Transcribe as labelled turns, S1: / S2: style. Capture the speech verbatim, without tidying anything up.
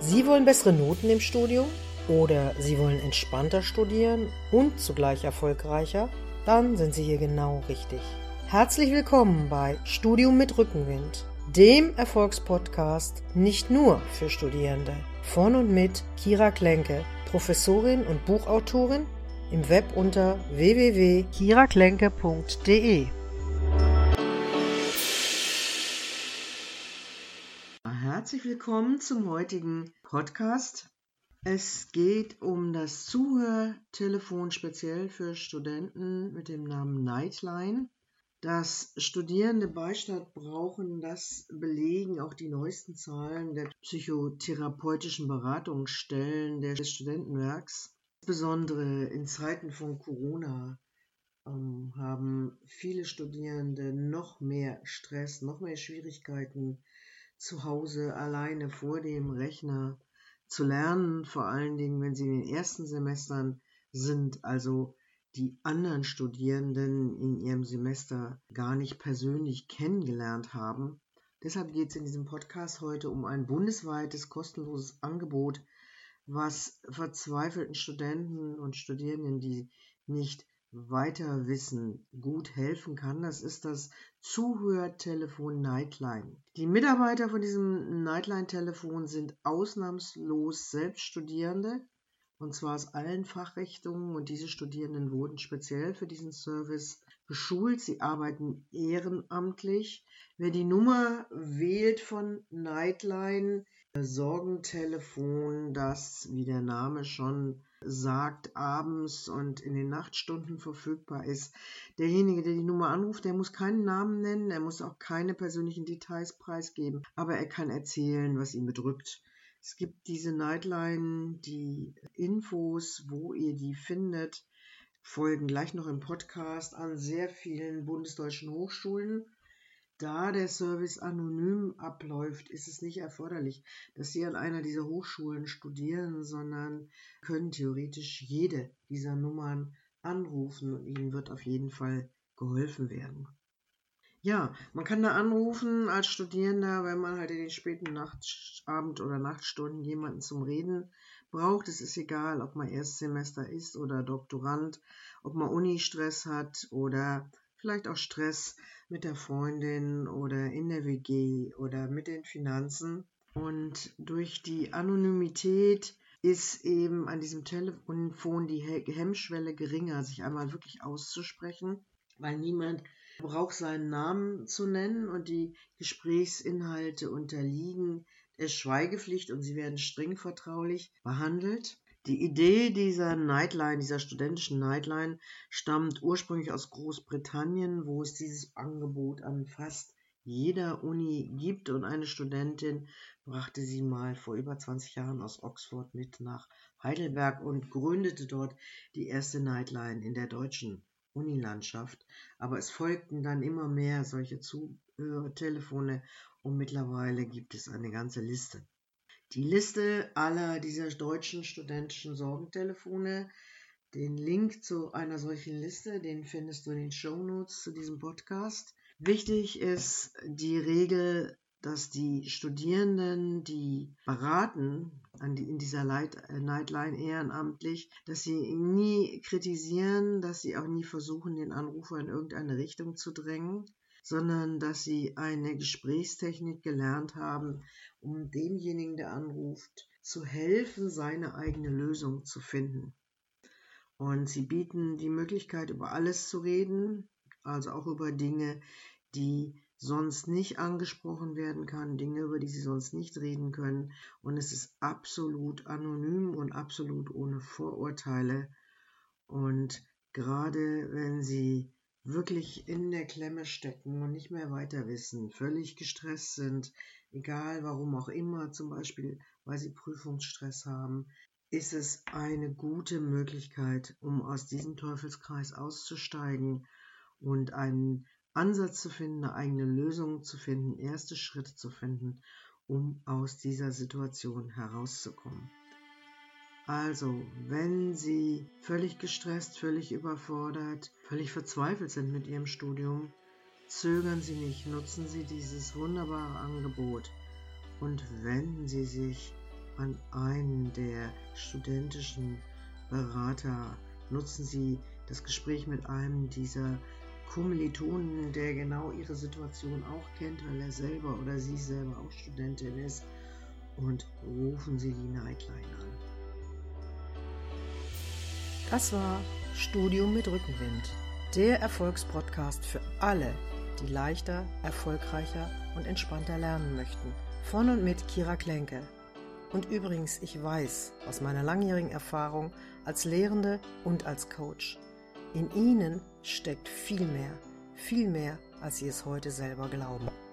S1: Sie wollen bessere Noten im Studium oder Sie wollen entspannter studieren und zugleich erfolgreicher? Dann sind Sie hier genau richtig. Herzlich willkommen bei Studium mit Rückenwind, dem Erfolgspodcast nicht nur für Studierende. Von und mit Kira Klenke, Professorin und Buchautorin, im Web unter w w w punkt kira klenke punkt d e. Herzlich willkommen zum heutigen Podcast. Es geht um das Zuhörtelefon speziell für Studenten mit dem Namen Nightline. Dass Studierende Beistand brauchen, das belegen auch die neuesten Zahlen der psychotherapeutischen Beratungsstellen des Studentenwerks. Insbesondere in Zeiten von Corona ähm, haben viele Studierende noch mehr Stress, noch mehr Schwierigkeiten, zu Hause alleine vor dem Rechner zu lernen, vor allen Dingen, wenn sie in den ersten Semestern sind, also die anderen Studierenden in ihrem Semester gar nicht persönlich kennengelernt haben. Deshalb geht es in diesem Podcast heute um ein bundesweites kostenloses Angebot, was verzweifelten Studenten und Studierenden, die nicht weiter wissen, gut helfen kann. Das ist das Zuhörtelefon Nightline. Die Mitarbeiter von diesem Nightline-Telefon sind ausnahmslos Selbststudierende, und zwar aus allen Fachrichtungen, und diese Studierenden wurden speziell für diesen Service geschult. Sie arbeiten ehrenamtlich. Wer die Nummer wählt von Nightline, Sorgentelefon, das, wie der Name schon sagt, abends und in den Nachtstunden verfügbar ist. Derjenige, der die Nummer anruft, der muss keinen Namen nennen, er muss auch keine persönlichen Details preisgeben, aber er kann erzählen, was ihn bedrückt. Es gibt diese Nightline, die Infos, wo ihr die findet, folgen gleich noch im Podcast an sehr vielen bundesdeutschen Hochschulen. Da der Service anonym abläuft, ist es nicht erforderlich, dass Sie an einer dieser Hochschulen studieren, sondern können theoretisch jede dieser Nummern anrufen und Ihnen wird auf jeden Fall geholfen werden. Ja, man kann da anrufen als Studierender, wenn man halt in den späten Nacht, Abend- oder Nachtstunden jemanden zum Reden braucht. Es ist egal, ob man Erstsemester ist oder Doktorand, ob man Uni-Stress hat oder vielleicht auch Stress mit der Freundin oder in der W G oder mit den Finanzen. Und durch die Anonymität ist eben an diesem Telefon die Hemmschwelle geringer, sich einmal wirklich auszusprechen, weil niemand braucht seinen Namen zu nennen und die Gesprächsinhalte unterliegen der Schweigepflicht und sie werden streng vertraulich behandelt. Die Idee dieser Nightline, dieser studentischen Nightline, stammt ursprünglich aus Großbritannien, wo es dieses Angebot an fast jeder Uni gibt, und eine Studentin brachte sie mal vor über zwanzig Jahren aus Oxford mit nach Heidelberg und gründete dort die erste Nightline in der deutschen Unilandschaft. Aber es folgten dann immer mehr solche Zuhörtelefone und mittlerweile gibt es eine ganze Liste. Die Liste aller dieser deutschen studentischen Sorgentelefone, den Link zu einer solchen Liste, den findest du in den Shownotes zu diesem Podcast. Wichtig ist die Regel, dass die Studierenden, die beraten an die, in dieser Nightline ehrenamtlich, dass sie nie kritisieren, dass sie auch nie versuchen, den Anrufer in irgendeine Richtung zu drängen, sondern dass sie eine Gesprächstechnik gelernt haben, um demjenigen, der anruft, zu helfen, seine eigene Lösung zu finden. Und sie bieten die Möglichkeit, über alles zu reden, also auch über Dinge, die sonst nicht angesprochen werden kann, Dinge, über die sie sonst nicht reden können. Und es ist absolut anonym und absolut ohne Vorurteile. Und gerade wenn sie wirklich in der Klemme stecken und nicht mehr weiter wissen, völlig gestresst sind, egal warum auch immer, zum Beispiel weil sie Prüfungsstress haben, ist es eine gute Möglichkeit, um aus diesem Teufelskreis auszusteigen und einen Ansatz zu finden, eine eigene Lösung zu finden, erste Schritte zu finden, um aus dieser Situation herauszukommen. Also, wenn Sie völlig gestresst, völlig überfordert, völlig verzweifelt sind mit Ihrem Studium, zögern Sie nicht, nutzen Sie dieses wunderbare Angebot und wenden Sie sich an einen der studentischen Berater. Nutzen Sie das Gespräch mit einem dieser Kommilitonen, der genau Ihre Situation auch kennt, weil er selber oder sie selber auch Studentin ist, und rufen Sie die Nightline an.
S2: Das war Studium mit Rückenwind, der Erfolgspodcast für alle, die leichter, erfolgreicher und entspannter lernen möchten. Von und mit Kira Klenke. Und übrigens, ich weiß aus meiner langjährigen Erfahrung als Lehrende und als Coach, in Ihnen steckt viel mehr, viel mehr, als Sie es heute selber glauben.